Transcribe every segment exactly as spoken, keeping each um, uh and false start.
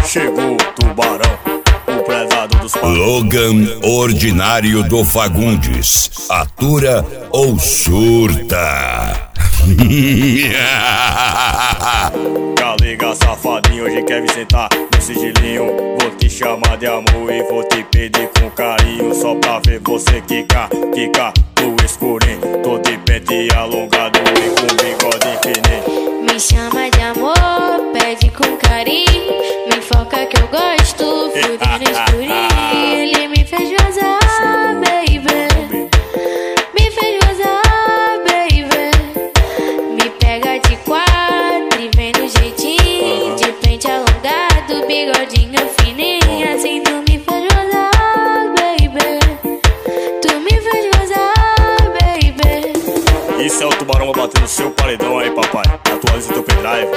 Chegou o tubarão, o predador dos paredões. Logan Ordinário do Fagundes. Atura ou surta? Galega safadinho, hoje quer me sentar no sigilinho. Vou te chamar de amor e vou te pedir com carinho, só pra ver você quicar, quicar no escurinho. Tô de pente alongado e com bigode fininho. Me chama de amor, pede com carinho, me foca que eu gosto, fudendo escurinho. Ele me fez gozar, baby, me fez gozar, baby. Me pega de quatro e vem no jeitinho, de pente alongado, bigodinho fininho. Assim tu me fez gozar, baby, tu me fez gozar, baby. Isso é o tubarão batendo no seu paredão aí, papai. Atualiza teu pendrive.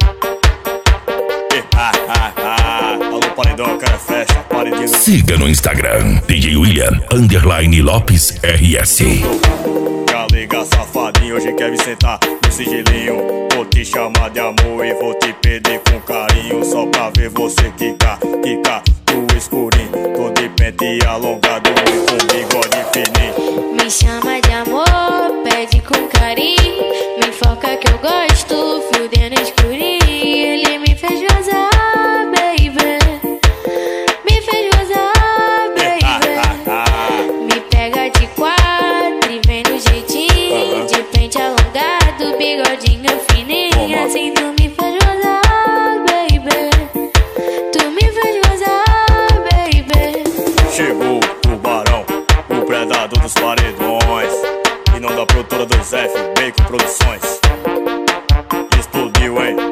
Ah, ah, ah. Alô, paredão, cara, fecha. Paredinho. Siga no Instagram, D J William Underline Lopes R S. Galega safadinho, hoje quer me sentar no sigilinho. Vou te chamar de amor e vou te pedir com carinho, só pra ver você quicar, quicar no escurinho. Tô de pente alongado e com bigode fininho. Me chama de amor, pede com carinho, me foca que eu gosto, fudendo escurinho. Ele me fez gozar, baby, me fez gozar, baby. Me pega de quatro e vem no jeitinho, de pente alongado, bigodinho fininho. Assim tu me fez gozar, baby, tu me fez gozar, baby. Chegou o tubarão, o predador dos paredões, e não da produtora do F, Bacon Produções. Explodiu, hein?